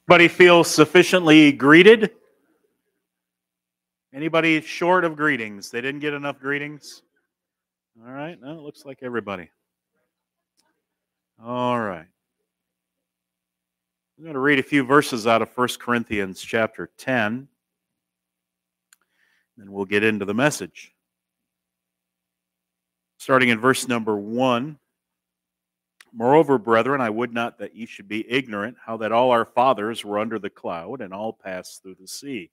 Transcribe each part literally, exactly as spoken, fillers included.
Anybody feel sufficiently greeted? Anybody short of greetings? They didn't get enough greetings? All right, no, it looks like everybody. All right. I'm going to read a few verses out of First Corinthians chapter ten, and we'll get into the message. Starting in verse number one. Moreover, brethren, I would not that ye should be ignorant how that all our fathers were under the cloud, and all passed through the sea,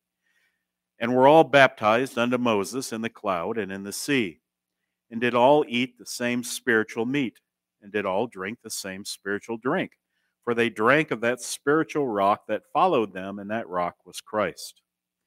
and were all baptized unto Moses in the cloud and in the sea, and did all eat the same spiritual meat, and did all drink the same spiritual drink. For they drank of that spiritual rock that followed them, and that rock was Christ.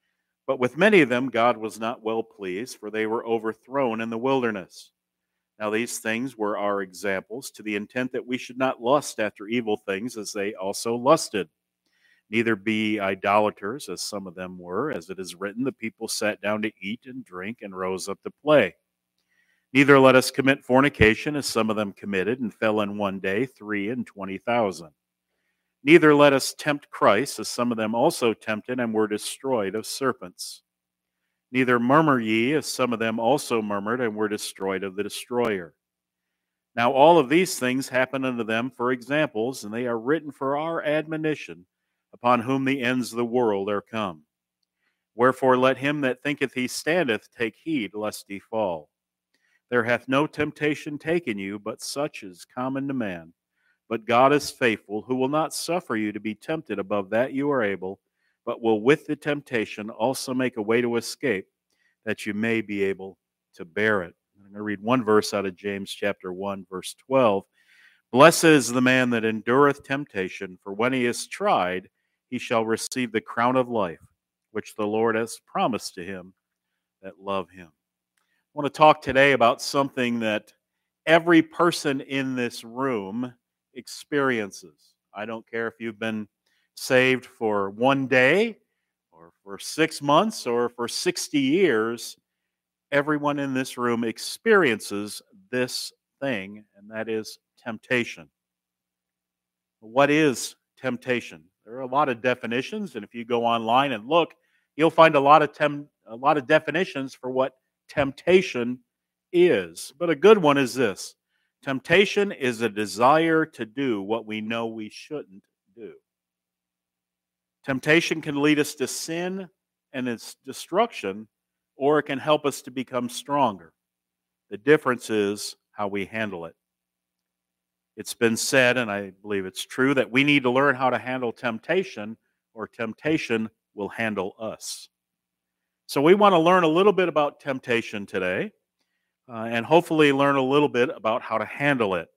But with many of them God was not well pleased, for they were overthrown in the wilderness. Now these things were our examples, to the intent that we should not lust after evil things as they also lusted. Neither be idolaters, as some of them were, as it is written, the people sat down to eat and drink and rose up to play. Neither let us commit fornication, as some of them committed, and fell in one day three and twenty thousand. Neither let us tempt Christ, as some of them also tempted and were destroyed of serpents. Neither murmur ye, as some of them also murmured and were destroyed of the destroyer. Now all of these things happen unto them for examples, and they are written for our admonition, upon whom the ends of the world are come. Wherefore let him that thinketh he standeth take heed lest he fall. There hath no temptation taken you, but such is common to man. But God is faithful, who will not suffer you to be tempted above that you are able, but will with the temptation also make a way to escape, that you may be able to bear it. I'm going to read one verse out of James chapter one, verse twelve. Blessed is the man that endureth temptation, for when he is tried, he shall receive the crown of life, which the Lord has promised to him that love him. I want to talk today about something that every person in this room experiences. I don't care if you've been saved for one day or for six months or for sixty years, everyone in this room experiences this thing, and that is temptation. What is temptation? There are a lot of definitions, and if you go online and look, you'll find a lot of tem- a lot of definitions for what temptation is. But a good one is this: temptation is a desire to do what we know we shouldn't do. Temptation can lead us to sin and its destruction, or it can help us to become stronger. The difference is how we handle it. It's been said, and I believe it's true, that we need to learn how to handle temptation, or temptation will handle us. So we want to learn a little bit about temptation today, uh, and hopefully learn a little bit about how to handle it.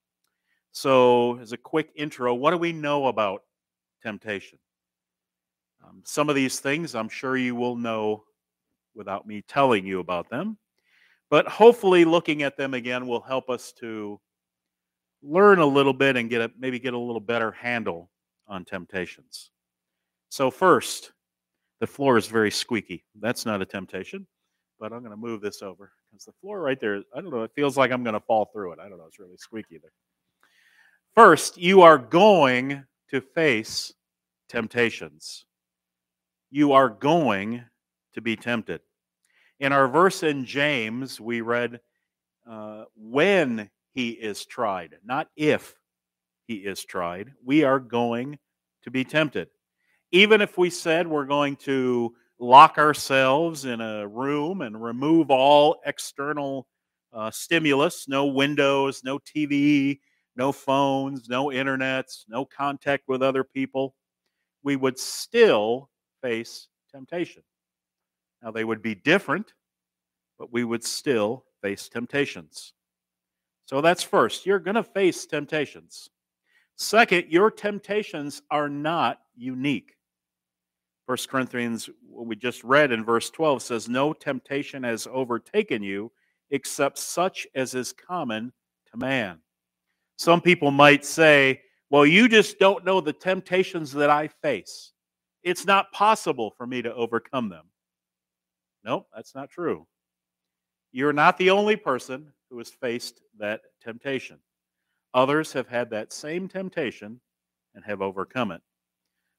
So as a quick intro, what do we know about temptation? Um, some of these things I'm sure you will know without me telling you about them, but hopefully looking at them again will help us to learn a little bit and get a, maybe get a little better handle on temptations. So first, the floor is very squeaky. That's not a temptation, but I'm going to move this over because the floor right there, I don't know, it feels like I'm going to fall through it. I don't know, it's really squeaky there. First, you are going to face temptations. You are going to be tempted. In our verse in James, we read, uh, when he is tried, not if he is tried. We are going to be tempted. Even if we said we're going to lock ourselves in a room and remove all external uh, stimulus, no windows, no T V, no phones, no internets, no contact with other people, we would still face temptation. Now, they would be different, but we would still face temptations. So that's first. You're going to face temptations. Second, your temptations are not unique. First Corinthians, what we just read in verse twelve, says, no temptation has overtaken you except such as is common to man. Some people might say, well, you just don't know the temptations that I face. It's not possible for me to overcome them. Nope, that's not true. You're not the only person who has faced that temptation. Others have had that same temptation and have overcome it.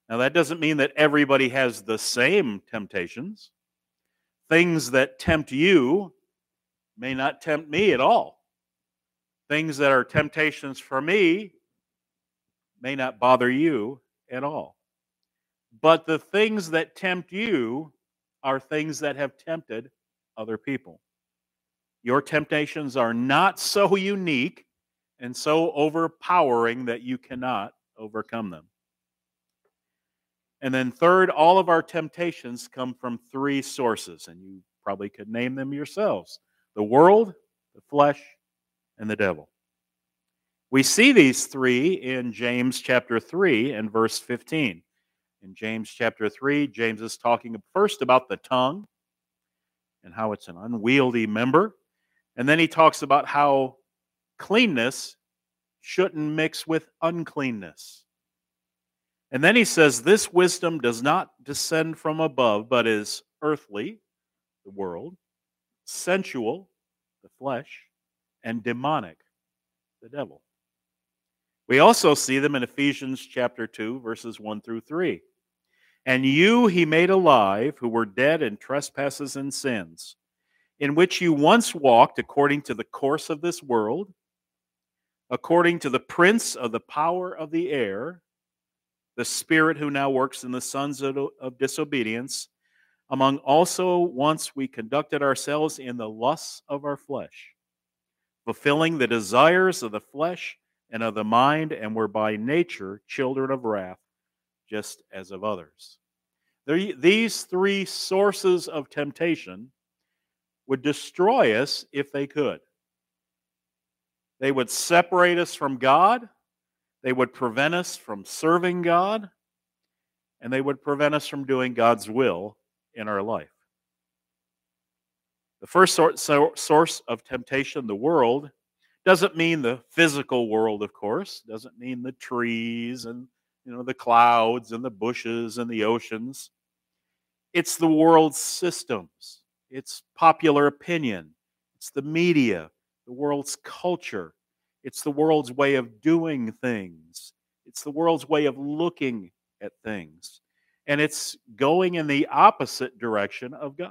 Now, that doesn't mean that everybody has the same temptations. Things that tempt you may not tempt me at all. Things that are temptations for me may not bother you at all. But the things that tempt you are things that have tempted other people. Your temptations are not so unique and so overpowering that you cannot overcome them. And then third, all of our temptations come from three sources, and you probably could name them yourselves: the world, the flesh, and the devil. We see these three in James chapter three and verse fifteen. In James chapter three, James is talking first about the tongue and how it's an unwieldy member. And then he talks about how cleanness shouldn't mix with uncleanness. And then he says, this wisdom does not descend from above, but is earthly, the world, sensual, the flesh, and demonic, the devil. We also see them in Ephesians chapter two, verses one through three. And you he made alive, who were dead in trespasses and sins, in which you once walked according to the course of this world, according to the prince of the power of the air, the spirit who now works in the sons of, of disobedience, among also once we conducted ourselves in the lusts of our flesh, fulfilling the desires of the flesh and of the mind, and were by nature children of wrath, just as of others. These three sources of temptation would destroy us if they could. They would separate us from God, they would prevent us from serving God, and they would prevent us from doing God's will in our life. The first source of temptation, the world, doesn't mean the physical world, of course. Doesn't mean the trees and you know the clouds and the bushes and the oceans. It's the world's systems. It's popular opinion. It's the media, the world's culture. It's the world's way of doing things. It's the world's way of looking at things. And it's going in the opposite direction of God.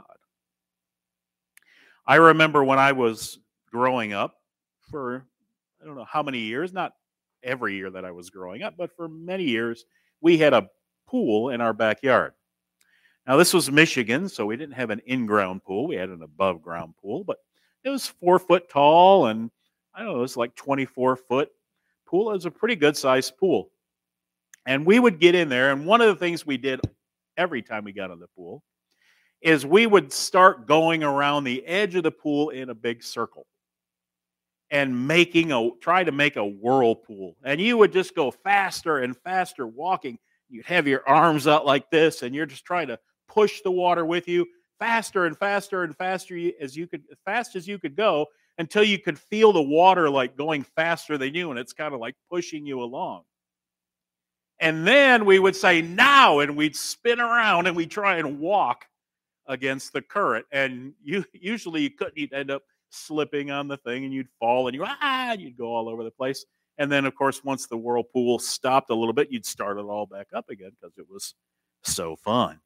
I remember when I was growing up, for I don't know how many years, not every year that I was growing up, but for many years, we had a pool in our backyard. Now, this was Michigan, so we didn't have an in-ground pool. We had an above-ground pool, but it was four foot tall, and I don't know, it was like twenty-four foot pool. It was a pretty good-sized pool. And we would get in there, and one of the things we did every time we got in the pool is we would start going around the edge of the pool in a big circle and making a try to make a whirlpool. And you would just go faster and faster walking. You'd have your arms out like this, and you're just trying to push the water with you faster and faster and faster as you could, as fast as you could go, until you could feel the water like going faster than you, and it's kind of like pushing you along. And then we would say, now, and we'd spin around and we'd try and walk against the current. And you usually you couldn't, you'd end up slipping on the thing and you'd fall and you ah, and you'd go all over the place. And then, of course, once the whirlpool stopped a little bit, you'd start it all back up again because it was so fun.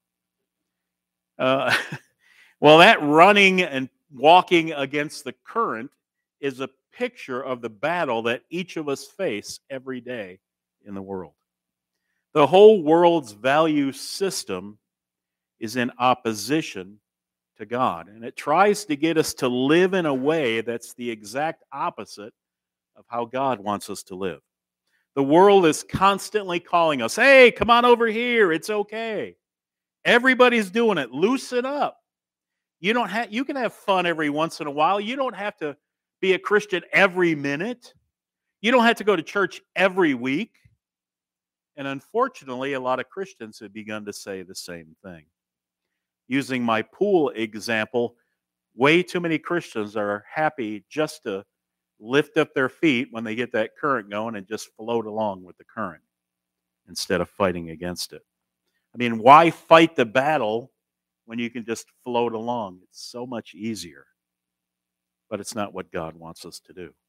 Uh, well, that running and walking against the current is a picture of the battle that each of us face every day in the world. The whole world's value system is in opposition to God, and it tries to get us to live in a way that's the exact opposite of how God wants us to live. The world is constantly calling us, hey, come on over here, it's okay. Everybody's doing it, loosen up. You don't have you can have fun every once in a while. You don't have to be a Christian every minute. You don't have to go to church every week. And unfortunately, a lot of Christians have begun to say the same thing. Using my pool example, way too many Christians are happy just to lift up their feet when they get that current going and just float along with the current instead of fighting against it. I mean, why fight the battle when you can just float along? It's so much easier. But it's not what God wants us to do.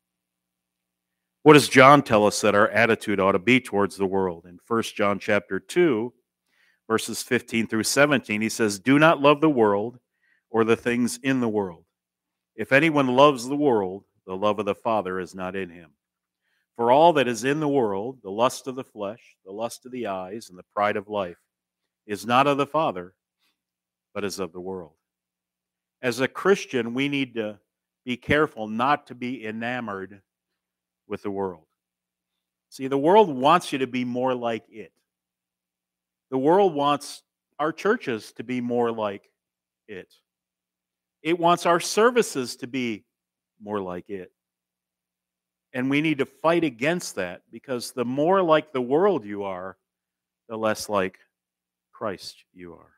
What does John tell us that our attitude ought to be towards the world? In First John chapter two, verses fifteen through seventeen, he says, "Do not love the world or the things in the world. If anyone loves the world, the love of the Father is not in him. For all that is in the world, the lust of the flesh, the lust of the eyes, and the pride of life, is not of the Father, but is of the world." As a Christian, we need to be careful not to be enamored with the world. See, the world wants you to be more like it. The world wants our churches to be more like it. It wants our services to be more like it. And we need to fight against that, because the more like the world you are, the less like Christ you are.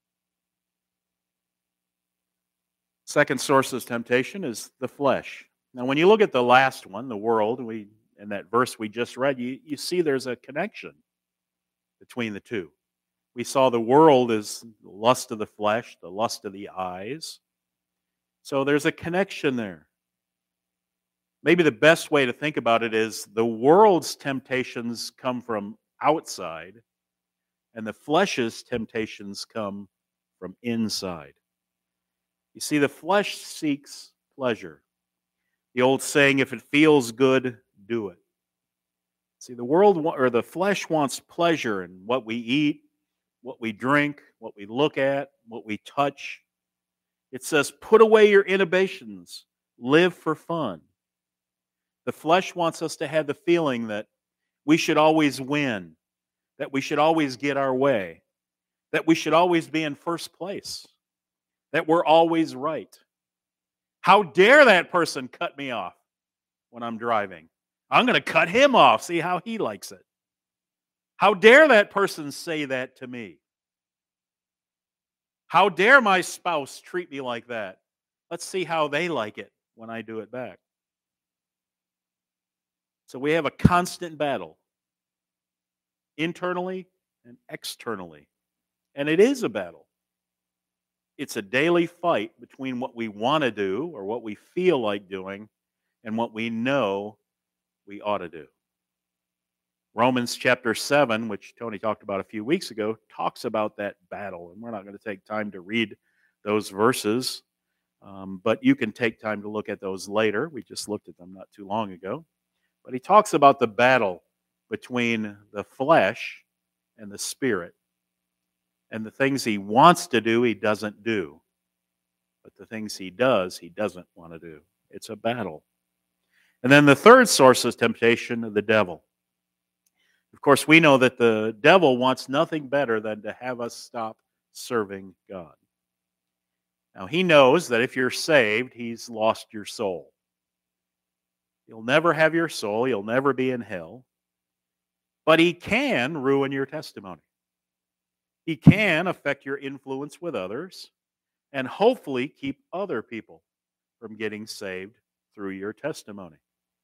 Second source of temptation is the flesh. Now, when you look at the last one, the world, we in that verse we just read, you, you see there's a connection between the two. We saw the world as the lust of the flesh, the lust of the eyes. So there's a connection there. Maybe the best way to think about it is the world's temptations come from outside, and the flesh's temptations come from inside. You see, the flesh seeks pleasure. The old saying, if it feels good, do it. See, the world or the flesh wants pleasure in what we eat, what we drink, what we look at, what we touch. It says, put away your inhibitions, live for fun. The flesh wants us to have the feeling that we should always win, that we should always get our way, that we should always be in first place, that we're always right. How dare that person cut me off when I'm driving? I'm going to cut him off, see how he likes it. How dare that person say that to me? How dare my spouse treat me like that? Let's see how they like it when I do it back. So we have a constant battle, internally and externally. And it is a battle. It's a daily fight between what we want to do or what we feel like doing and what we know we ought to do. Romans chapter seven, which Tony talked about a few weeks ago, talks about that battle. And we're not going to take time to read those verses, um, but you can take time to look at those later. We just looked at them not too long ago. But he talks about the battle between the flesh and the spirit. And the things he wants to do, he doesn't do. But the things he does, he doesn't want to do. It's a battle. And then the third source of temptation, the devil. Of course, we know that the devil wants nothing better than to have us stop serving God. Now, he knows that if you're saved, he's lost your soul. You'll never have your soul. You'll never be in hell. But he can ruin your testimony. He can affect your influence with others and hopefully keep other people from getting saved through your testimony.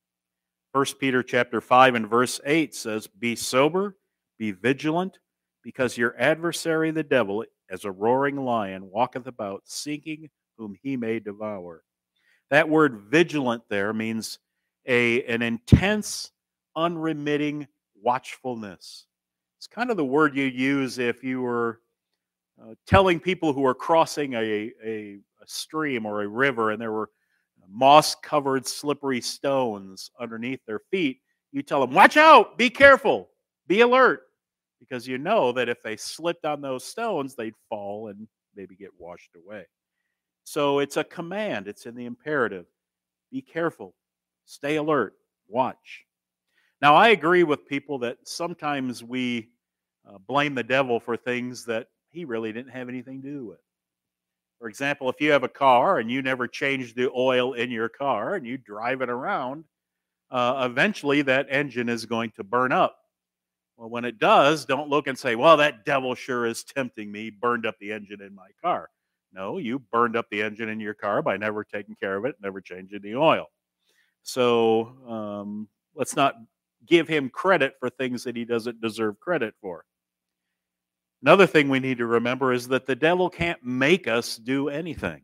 First Peter chapter five and verse eight says, "Be sober, be vigilant, because your adversary the devil, as a roaring lion, walketh about, seeking whom he may devour." That word vigilant there means a, an intense, unremitting watchfulness. It's kind of the word you use if you were uh, telling people who are crossing a, a, a stream or a river and there were moss-covered slippery stones underneath their feet. You tell them, watch out, be careful, be alert, because you know that if they slipped on those stones, they'd fall and maybe get washed away. So it's a command. It's in the imperative. Be careful, stay alert, watch. Now, I agree with people that sometimes we uh, blame the devil for things that he really didn't have anything to do with. For example, if you have a car and you never change the oil in your car and you drive it around, uh, eventually that engine is going to burn up. Well, when it does, don't look and say, well, that devil sure is tempting me, burned up the engine in my car. No, you burned up the engine in your car by never taking care of it, never changing the oil. So um, let's not give him credit for things that he doesn't deserve credit for. Another thing we need to remember is that the devil can't make us do anything.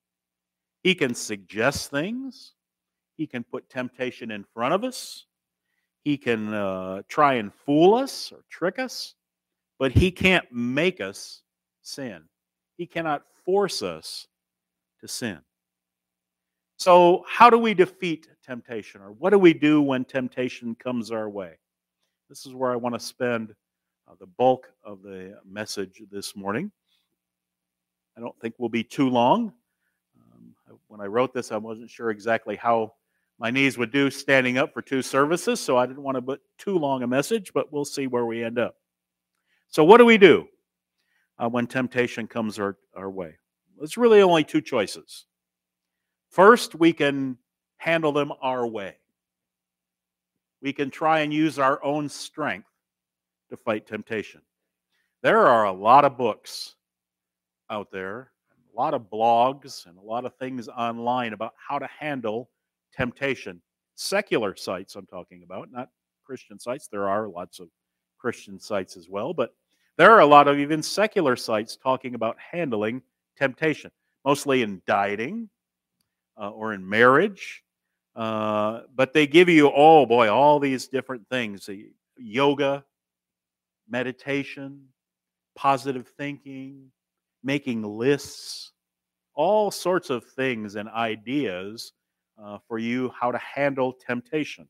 He can suggest things. He can put temptation in front of us. He can uh, try and fool us or trick us. but he can't make us sin. He cannot force us to sin. So, how do we defeat temptation? Or what do we do when temptation comes our way? This is where I want to spend uh, the bulk of the message this morning. I don't think we'll be too long. Um, when I wrote this, I wasn't sure exactly how my knees would do standing up for two services, so I didn't want to put too long a message, but we'll see where we end up. So, what do we do uh, when temptation comes our, our way? There's really only two choices. First, we can handle them our way. We can try and use our own strength to fight temptation. There are a lot of books out there, a lot of blogs, and a lot of things online about how to handle temptation. Secular sites I'm talking about, not Christian sites. There are lots of Christian sites as well, but there are a lot of even secular sites talking about handling temptation, mostly in dieting uh, or in marriage. Uh, but they give you, oh boy, all these different things: yoga, meditation, positive thinking, making lists, all sorts of things and ideas uh, for you how to handle temptation.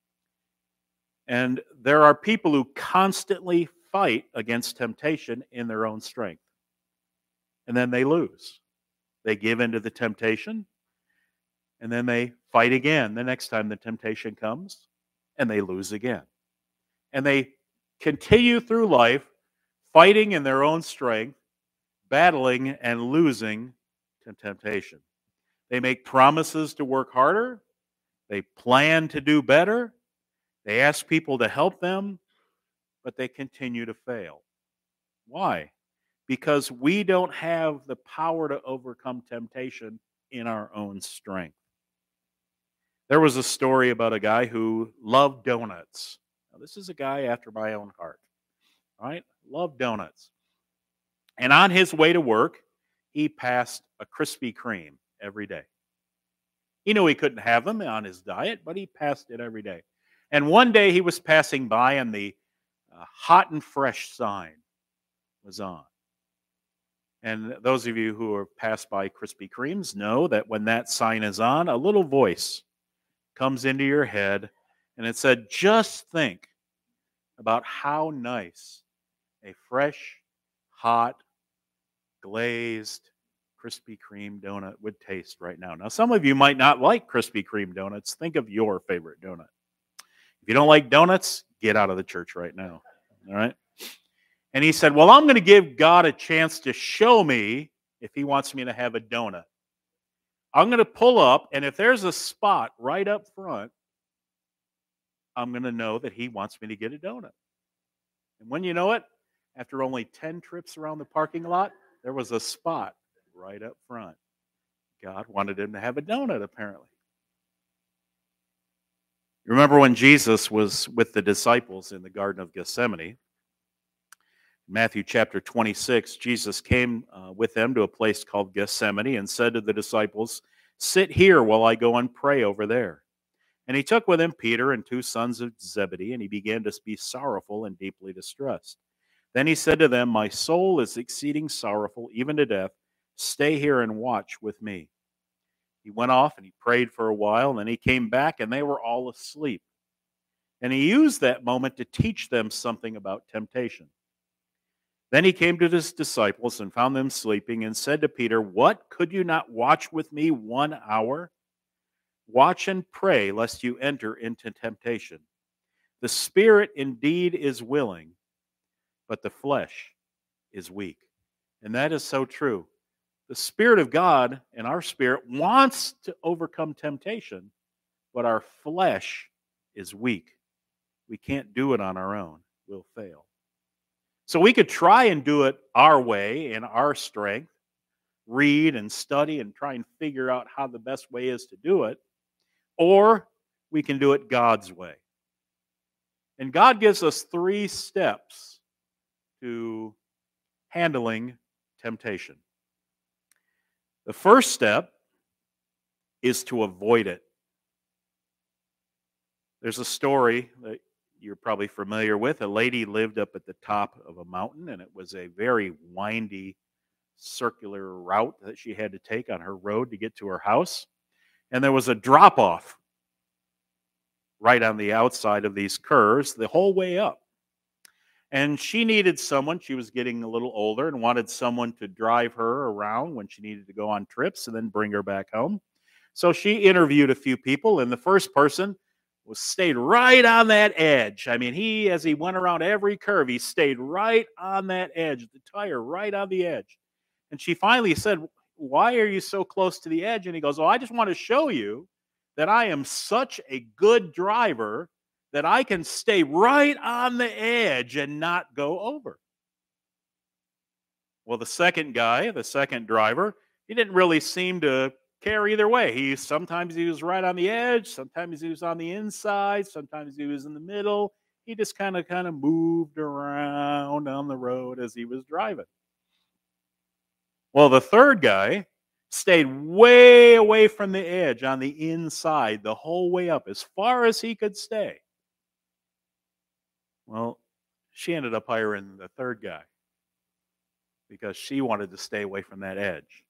And there are people who constantly fight against temptation in their own strength. And then they lose. They give into the temptation, and then they fight again the next time the temptation comes, and they lose again. And they continue through life fighting in their own strength, battling and losing to temptation. They make promises to work harder. They plan to do better. They ask people to help them, but they continue to fail. Why? Because we don't have the power to overcome temptation in our own strength. There was a story about a guy who loved donuts. Now, this is a guy after my own heart, right? Loved donuts. And on his way to work, he passed a Krispy Kreme every day. He knew he couldn't have them on his diet, but he passed it every day. And one day he was passing by, and the uh, hot and fresh sign was on. And those of you who have passed by Krispy Kremes know that when that sign is on, a little voice comes into your head, and it said, just think about how nice a fresh, hot, glazed Krispy Kreme donut would taste right now. Now, some of you might not like Krispy Kreme donuts. Think of your favorite donut. If you don't like donuts, get out of the church right now. All right? And he said, well, I'm going to give God a chance to show me if he wants me to have a donut. I'm going to pull up, and if there's a spot right up front, I'm going to know that he wants me to get a donut. And when you know it, after only ten trips around the parking lot, there was a spot right up front. God wanted him to have a donut, apparently. You remember when Jesus was with the disciples in the Garden of Gethsemane? Matthew chapter twenty-six, Jesus came uh, with them to a place called Gethsemane and said to the disciples, sit here while I go and pray over there. And he took with him Peter and two sons of Zebedee, and he began to be sorrowful and deeply distressed. Then he said to them, my soul is exceeding sorrowful, even to death. Stay here and watch with me. He went off and he prayed for a while, and then he came back, and they were all asleep. And he used that moment to teach them something about temptation. Then he came to his disciples and found them sleeping and said to Peter, what, could you not watch with me one hour? Watch and pray lest you enter into temptation. The spirit indeed is willing, but the flesh is weak. And that is so true. The Spirit of God and our spirit wants to overcome temptation, but our flesh is weak. We can't do it on our own. We'll fail. So we could try and do it our way in our strength, read and study and try and figure out how the best way is to do it, or we can do it God's way. And God gives us three steps to handling temptation. The first step is to avoid it. There's a story that you're probably familiar with. A lady lived up at the top of a mountain, and it was a very windy, circular route that she had to take on her road to get to her house. And there was a drop off right on the outside of these curves the whole way up. And she needed someone. She was getting a little older and wanted someone to drive her around when she needed to go on trips and then bring her back home. So she interviewed a few people, and the first person was stayed right on that edge. I mean, he, as he went around every curve, he stayed right on that edge, the tire right on the edge. And she finally said, "Why are you so close to the edge?" And he goes, "Oh, I just want to show you that I am such a good driver that I can stay right on the edge and not go over." Well, the second guy, the second driver, he didn't really seem to care either way. He sometimes he was right on the edge, sometimes he was on the inside, sometimes he was in the middle. He just kind of kind of moved around on the road as he was driving. Well, the third guy stayed way away from the edge on the inside the whole way up, as far as he could stay. Well, she ended up hiring the third guy because she wanted to stay away from that edge.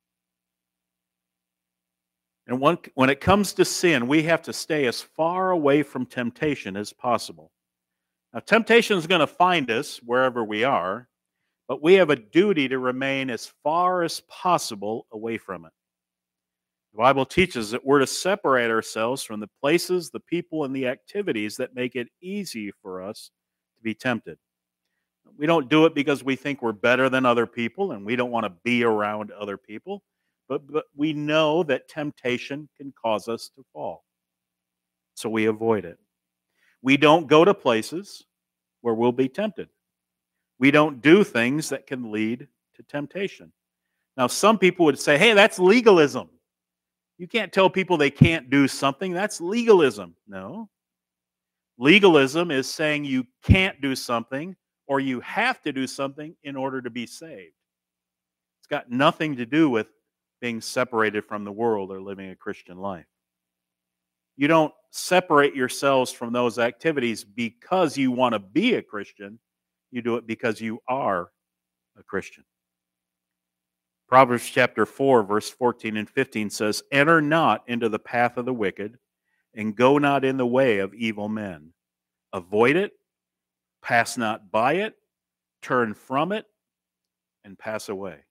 And when, when it comes to sin, we have to stay as far away from temptation as possible. Now, temptation is going to find us wherever we are, but we have a duty to remain as far as possible away from it. The Bible teaches that we're to separate ourselves from the places, the people, and the activities that make it easy for us to be tempted. We don't do it because we think we're better than other people and we don't want to be around other people, but, but we know that temptation can cause us to fall. So we avoid it. We don't go to places where we'll be tempted. We don't do things that can lead to temptation. Now, some people would say, "Hey, that's legalism. You can't tell people they can't do something. That's legalism." No. Legalism is saying you can't do something or you have to do something in order to be saved. It's got nothing to do with being separated from the world or living a Christian life. You don't separate yourselves from those activities because you want to be a Christian. You do it because you are a Christian. Proverbs chapter four, verse fourteen and fifteen says, "Enter not into the path of the wicked, and go not in the way of evil men. Avoid it, pass not by it, turn from it, and pass away."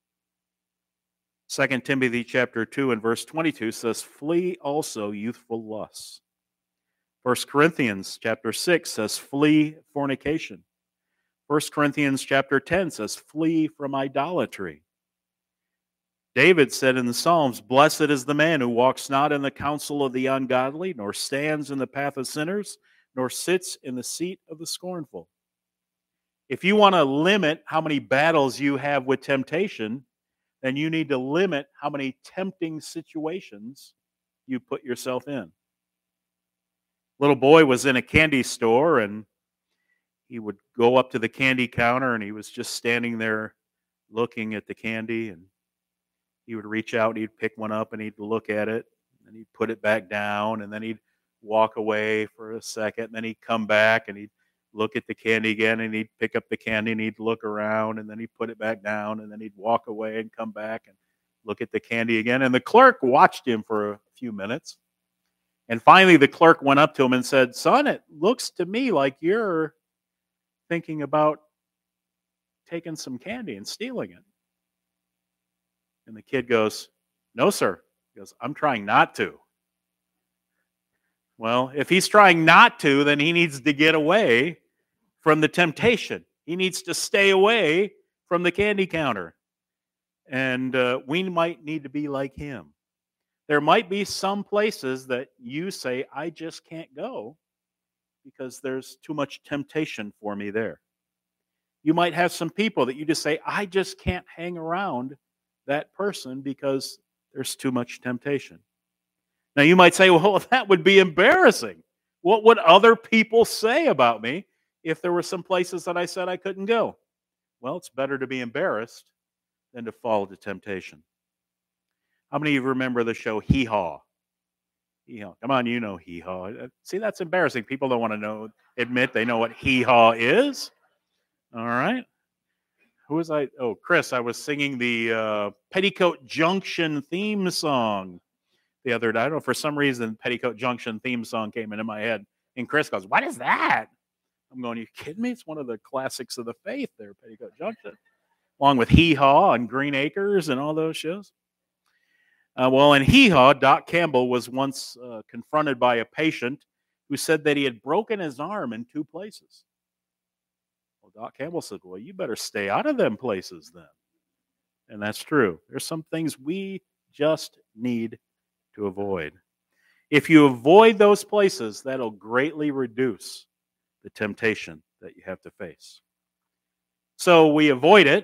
Second Timothy chapter two and verse twenty-two says, "Flee also youthful lusts." First Corinthians chapter six says, "Flee fornication." First Corinthians chapter ten says, "Flee from idolatry." David said in the Psalms, "Blessed is the man who walks not in the counsel of the ungodly, nor stands in the path of sinners, nor sits in the seat of the scornful." If you want to limit how many battles you have with temptation, then you need to limit how many tempting situations you put yourself in. Little boy was in a candy store, and he would go up to the candy counter, and he was just standing there looking at the candy, and he would reach out and he'd pick one up and he'd look at it, and he'd put it back down, and then he'd walk away for a second, and then he'd come back and he'd look at the candy again, and he'd pick up the candy and he'd look around, and then he'd put it back down, and then he'd walk away and come back and look at the candy again. And the clerk watched him for a few minutes. And finally the clerk went up to him and said, "Son, it looks to me like you're thinking about taking some candy and stealing it." And the kid goes, "No, sir." He goes, "I'm trying not to." Well, if he's trying not to, then he needs to get away from the temptation. He needs to stay away from the candy counter. And uh, we might need to be like him. There might be some places that you say, "I just can't go because there's too much temptation for me there." You might have some people that you just say, "I just can't hang around that person because there's too much temptation." Now you might say, "Well, that would be embarrassing. What would other people say about me if there were some places that I said I couldn't go?" Well, it's better to be embarrassed than to fall to temptation. How many of you remember the show Hee Haw? Hee-haw. Come on, you know hee-haw. Uh, See, that's embarrassing. People don't want to know, admit they know what hee-haw is. All right. Who was I? Oh, Chris. I was singing the uh, Petticoat Junction theme song the other day. I don't know, for some reason, Petticoat Junction theme song came into my head. And Chris goes, "What is that?" I'm going, "You kidding me? It's one of the classics of the faith there, Petticoat Junction, along with Hee Haw and Green Acres and all those shows." Uh, well, in Hee Haw, Doc Campbell was once uh, confronted by a patient who said that he had broken his arm in two places. Well, Doc Campbell said, "Well, you better stay out of them places then." And that's true. There's some things we just need to avoid. If you avoid those places, that'll greatly reduce the temptation that you have to face. So we avoid it.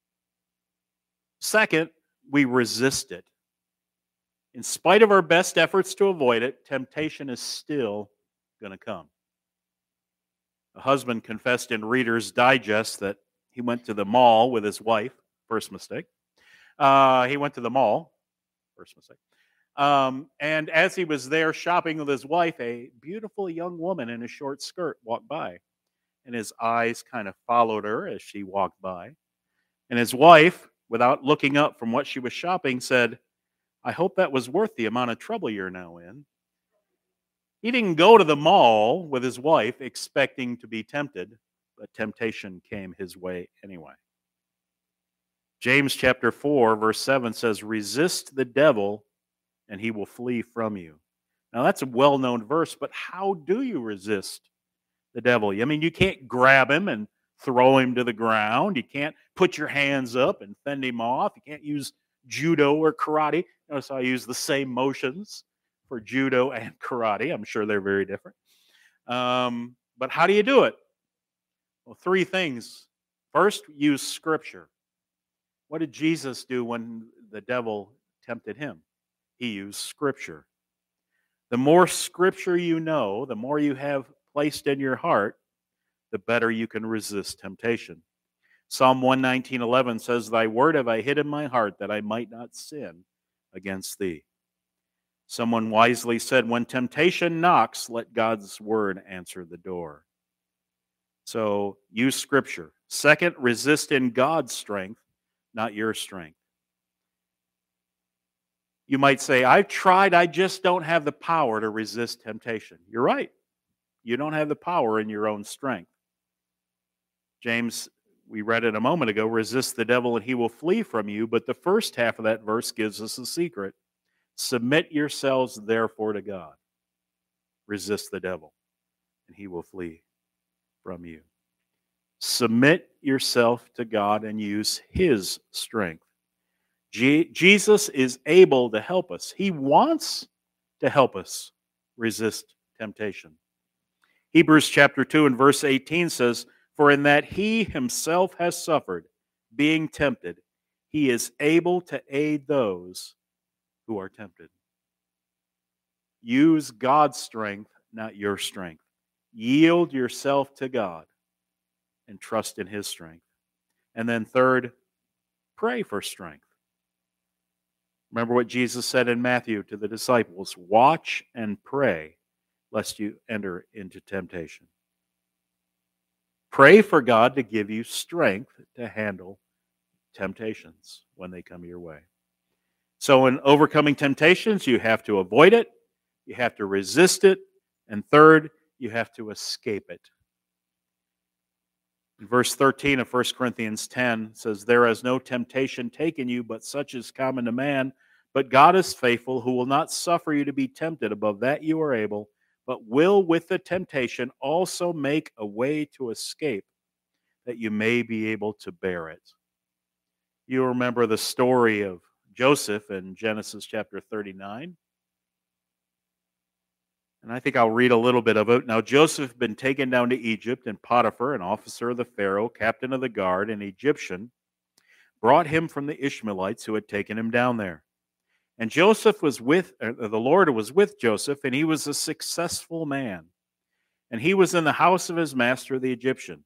Second, we resist it. In spite of our best efforts to avoid it, temptation is still going to come. A husband confessed in Reader's Digest that he went to the mall with his wife. First mistake. Uh, he went to the mall. First mistake. Um, and as he was there shopping with his wife, a beautiful young woman in a short skirt walked by. And his eyes kind of followed her as she walked by. And his wife, without looking up from what she was shopping, said, "I hope that was worth the amount of trouble you're now in." He didn't go to the mall with his wife expecting to be tempted, but temptation came his way anyway. James chapter four, verse seven says, "Resist the devil, and he will flee from you." Now, that's a well-known verse, but how do you resist the devil? I mean, you can't grab him and throw him to the ground. You can't put your hands up and fend him off. You can't use judo or karate. Notice I use the same motions for judo and karate. I'm sure they're very different. Um, but how do you do it? Well, three things. First, use Scripture. What did Jesus do when the devil tempted him? He used Scripture. The more Scripture you know, the more you have placed in your heart, the better you can resist temptation. Psalm one nineteen eleven says, "Thy word have I hid in my heart, that I might not sin against thee." Someone wisely said, "When temptation knocks, let God's word answer the door." So use Scripture. Second, resist in God's strength, not your strength. You might say, "I've tried, I just don't have the power to resist temptation." You're right. You don't have the power in your own strength. James, we read it a moment ago, "Resist the devil and he will flee from you." But the first half of that verse gives us a secret. "Submit yourselves therefore to God." Resist the devil and he will flee from you. Submit yourself to God and use his strength. Je- Jesus is able to help us. He wants to help us resist temptation. Hebrews chapter two and verse eighteen says, "For in that he himself has suffered, being tempted, he is able to aid those who are tempted." Use God's strength, not your strength. Yield yourself to God and trust in his strength. And then third, pray for strength. Remember what Jesus said in Matthew to the disciples, "Watch and pray, lest you enter into temptation." Pray for God to give you strength to handle temptations when they come your way. So in overcoming temptations, you have to avoid it, you have to resist it, and third, you have to escape it. In verse thirteen of First Corinthians ten says, "There has no temptation taken you, but such is common to man. But God is faithful, who will not suffer you to be tempted above that you are able, but will with the temptation also make a way to escape, that you may be able to bear it." You remember the story of Joseph in Genesis chapter thirty-nine. And I think I'll read a little bit of it. "Now Joseph had been taken down to Egypt, and Potiphar, an officer of the Pharaoh, captain of the guard, an Egyptian, brought him from the Ishmaelites who had taken him down there. And Joseph was with, uh, the Lord was with Joseph, and he was a successful man. And he was in the house of his master, the Egyptian.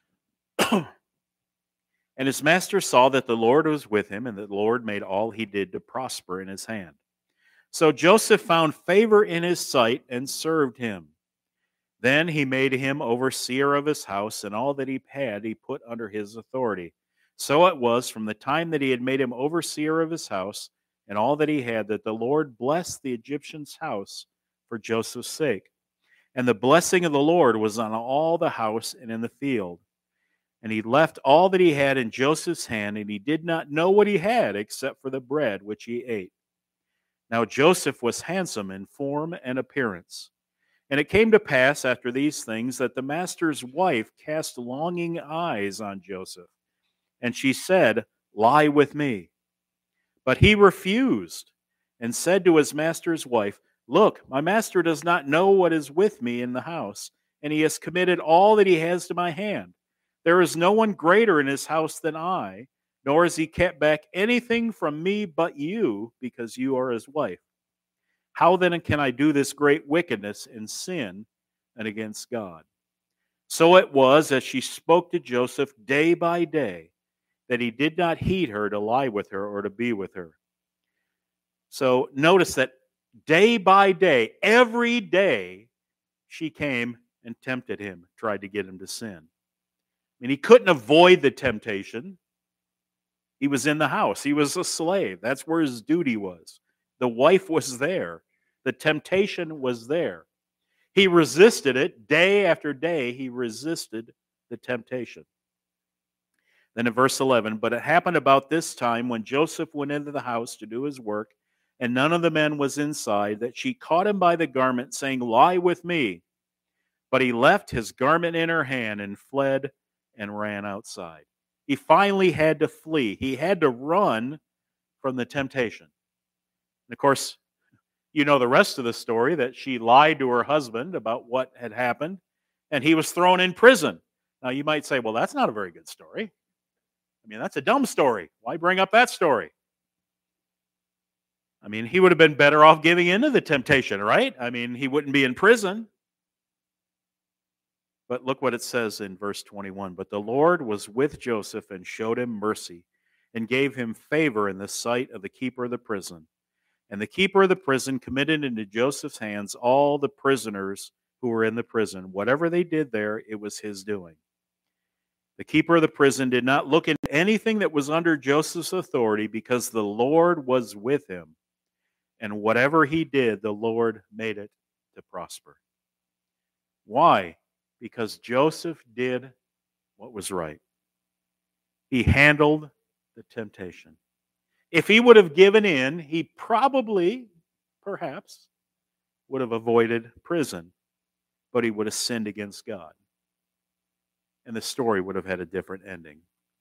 And his master saw that the Lord was with him, and that the Lord made all he did to prosper in his hand. So Joseph found favor in his sight and served him. Then he made him overseer of his house, and all that he had he put under his authority. So it was from the time that he had made him overseer of his house and all that he had, that the Lord blessed the Egyptian's house for Joseph's sake. And the blessing of the Lord was on all the house and in the field. And he left all that he had in Joseph's hand, and he did not know what he had except for the bread which he ate. Now Joseph was handsome in form and appearance. And it came to pass after these things that the master's wife cast longing eyes on Joseph, and she said, "Lie with me." But he refused and said to his master's wife, "Look, my master does not know what is with me in the house, and he has committed all that he has to my hand. There is no one greater in his house than I, nor has he kept back anything from me but you, because you are his wife. How then can I do this great wickedness and sin and against God?" So it was as she spoke to Joseph day by day that he did not heed her to lie with her or to be with her. So notice that day by day, every day, she came and tempted him, tried to get him to sin. I mean, he couldn't avoid the temptation. He was in the house. He was a slave. That's where his duty was. The wife was there. The temptation was there. He resisted it day after day. He resisted the temptation. Then in verse eleven, but it happened about this time when Joseph went into the house to do his work, and none of the men was inside, that she caught him by the garment, saying, "Lie with me." But he left his garment in her hand and fled and ran outside. He finally had to flee. He had to run from the temptation. And of course, you know the rest of the story, that she lied to her husband about what had happened, and he was thrown in prison. Now, you might say, well, that's not a very good story. I mean, that's a dumb story. Why bring up that story? I mean, he would have been better off giving in to the temptation, right? I mean, he wouldn't be in prison. But look what it says in verse twenty-one. But the Lord was with Joseph and showed him mercy and gave him favor in the sight of the keeper of the prison. And the keeper of the prison committed into Joseph's hands all the prisoners who were in the prison. Whatever they did there, it was his doing. The keeper of the prison did not look into anything that was under Joseph's authority, because the Lord was with him. And whatever he did, the Lord made it to prosper. Why? Because Joseph did what was right. He handled the temptation. If he would have given in, he probably, perhaps, would have avoided prison, but he would have sinned against God. And the story would have had a different ending.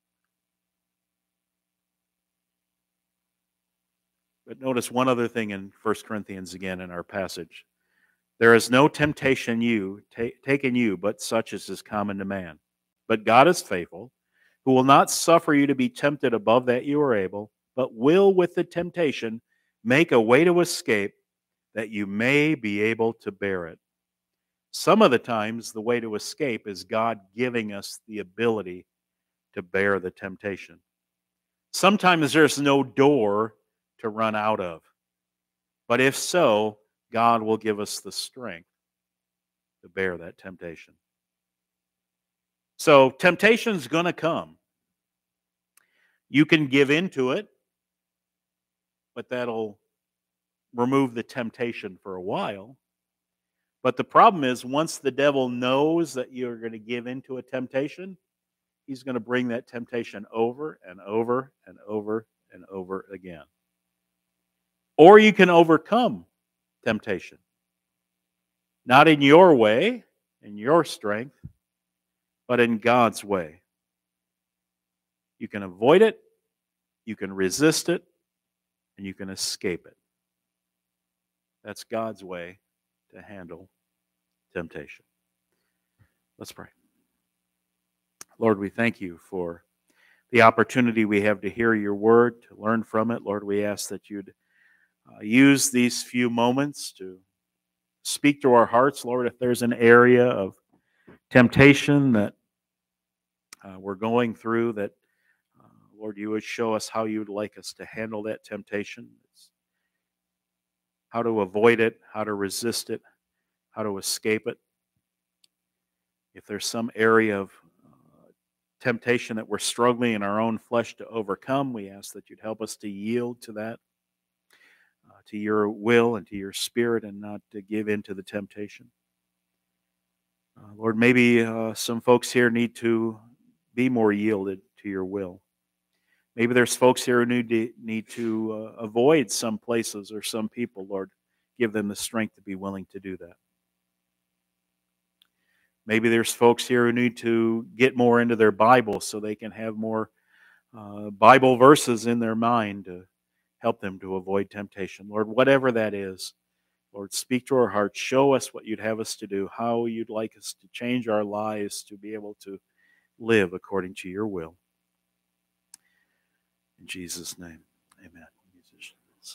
But notice one other thing in First Corinthians again in our passage. There is no temptation you ta- taken you, but such as is common to man. But God is faithful, who will not suffer you to be tempted above that you are able, but will with the temptation make a way to escape, that you may be able to bear it. Some of the times, the way to escape is God giving us the ability to bear the temptation. Sometimes there's no door to run out of. But if so, God will give us the strength to bear that temptation. So temptation's going to come. You can give into it, but that'll remove the temptation for a while. But the problem is, once the devil knows that you're going to give into a temptation, he's going to bring that temptation over and over and over and over again. Or you can overcome temptation. Not in your way, in your strength, but in God's way. You can avoid it, you can resist it, and you can escape it. That's God's way to handle temptation. Let's pray. Lord, we thank you for the opportunity we have to hear your word, to learn from it. Lord, we ask that you'd uh, use these few moments to speak to our hearts. Lord, if there's an area of temptation that uh, we're going through, that, uh, Lord, you would show us how you would like us to handle that temptation. It's how to avoid it, how to resist it, how to escape it. If there's some area of uh, temptation that we're struggling in our own flesh to overcome, we ask that you'd help us to yield to that, uh, to your will and to your spirit, and not to give in to the temptation. Uh, Lord, maybe uh, some folks here need to be more yielded to your will. Maybe there's folks here who need to, need to uh, avoid some places or some people. Lord, give them the strength to be willing to do that. Maybe there's folks here who need to get more into their Bible so they can have more uh, Bible verses in their mind to help them to avoid temptation. Lord, whatever that is, Lord, speak to our hearts. Show us what you'd have us to do, how you'd like us to change our lives to be able to live according to your will. In Jesus' name, amen. Musicians.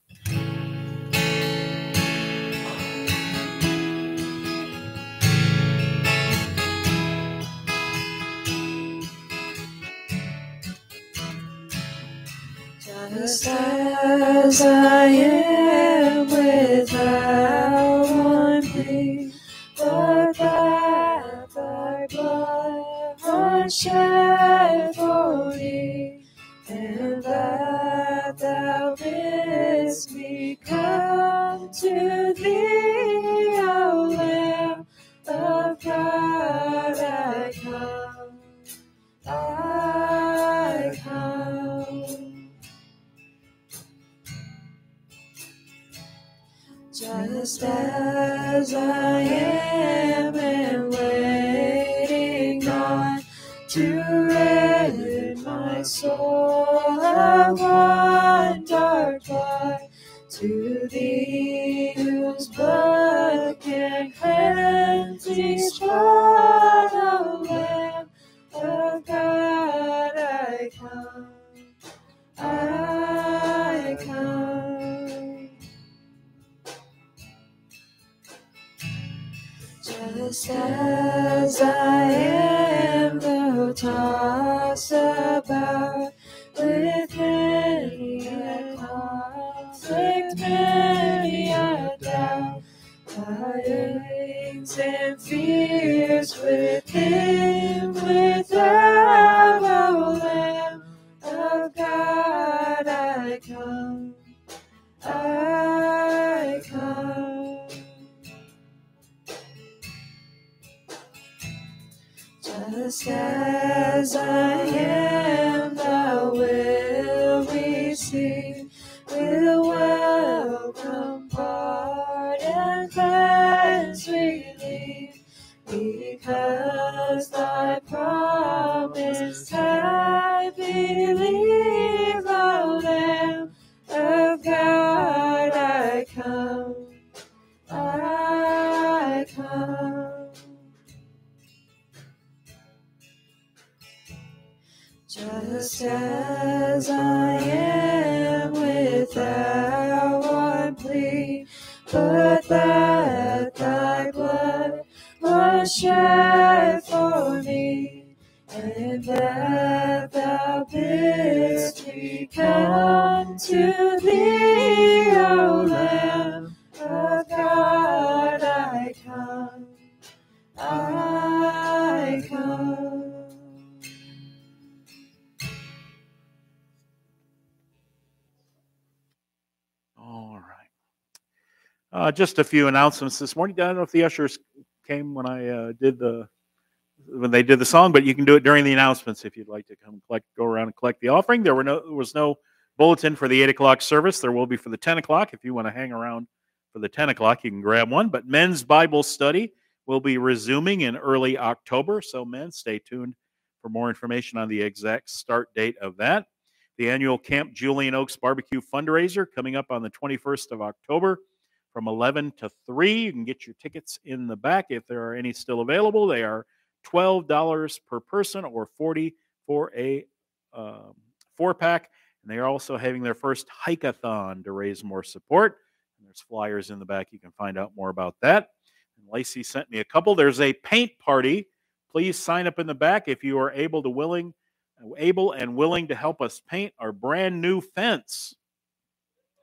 Just as I am without one plea, but that thy blood was shed for me, and that thou bidst me come to thee, O Lamb of God, I come, I come. Just as I am and waiting on to rid my soul of one dark cloud, to thee whose blood can cleanse each spot, O Lamb of God, I come, I come. Just as I am, though tossed about with many a conflict, many a doubt, fires and fears within, without, O Lamb of God, I come, I come. Just as I am, thou wilt receive, will welcome, pardon, cleanse, relieve, because thy promise I believe, O Lamb of God, I come, I come. Just as I am without one plea, but that thy blood was shed for me, and that thou bidst me come to thee, O Lamb of God, I come, I come. All right. Uh, just a few announcements this morning. I don't know if the ushers came when I uh, did the when they did the song, but you can do it during the announcements if you'd like to come collect, go around and collect the offering. There were no, there was no bulletin for the eight o'clock service. There will be for the ten o'clock. If you want to hang around for the ten o'clock, you can grab one. But men's Bible study will be resuming in early October. So, men, stay tuned for more information on the exact start date of that. The annual Camp Julian Oaks Barbecue Fundraiser coming up on the twenty-first of October from eleven to three. You can get your tickets in the back if there are any still available. They are twelve dollars per person or forty dollars for a um, four-pack. And they are also having their first hike-a-thon to raise more support. And there's flyers in the back. You can find out more about that. And Lacey sent me a couple. There's a paint party. Please sign up in the back if you are able to willing, able and willing to help us paint our brand new fence.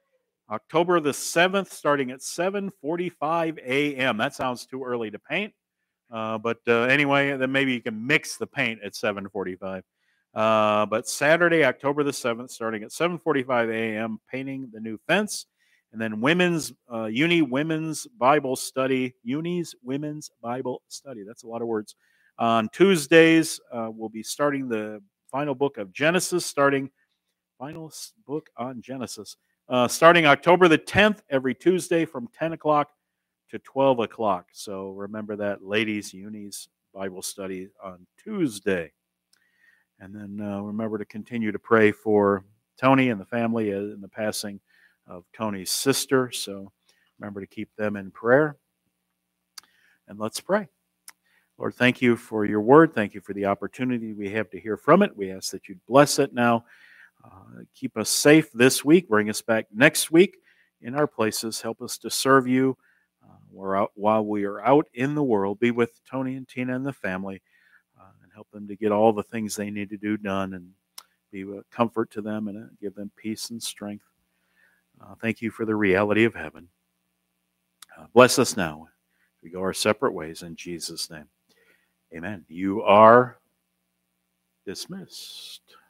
October the seventh, starting at seven forty-five a m That sounds too early to paint. Uh, but uh, anyway, then maybe you can mix the paint at seven forty-five. Uh, but Saturday, October the seventh, starting at seven forty-five a m, painting the new fence. And then women's, uh, Uni Women's Bible Study, Uni's Women's Bible Study. That's a lot of words. On Tuesdays, uh, we'll be starting the final book of Genesis, starting, final book on Genesis, uh, starting October the tenth, every Tuesday from ten o'clock to twelve o'clock. So remember that, ladies, Uni's Bible Study on Tuesday. And then uh, remember to continue to pray for Tony and the family in the passing of Tony's sister. So remember to keep them in prayer. And let's pray. Lord, thank you for your word. Thank you for the opportunity we have to hear from it. We ask that you'd bless it now. Uh, keep us safe this week. Bring us back next week in our places. Help us to serve you uh, we're out, while we are out in the world. Be with Tony and Tina and the family uh, and help them to get all the things they need to do done, and be a comfort to them and uh, give them peace and strength. Uh, thank you for the reality of heaven. Uh, bless us now. We go our separate ways in Jesus' name. Amen. You are dismissed.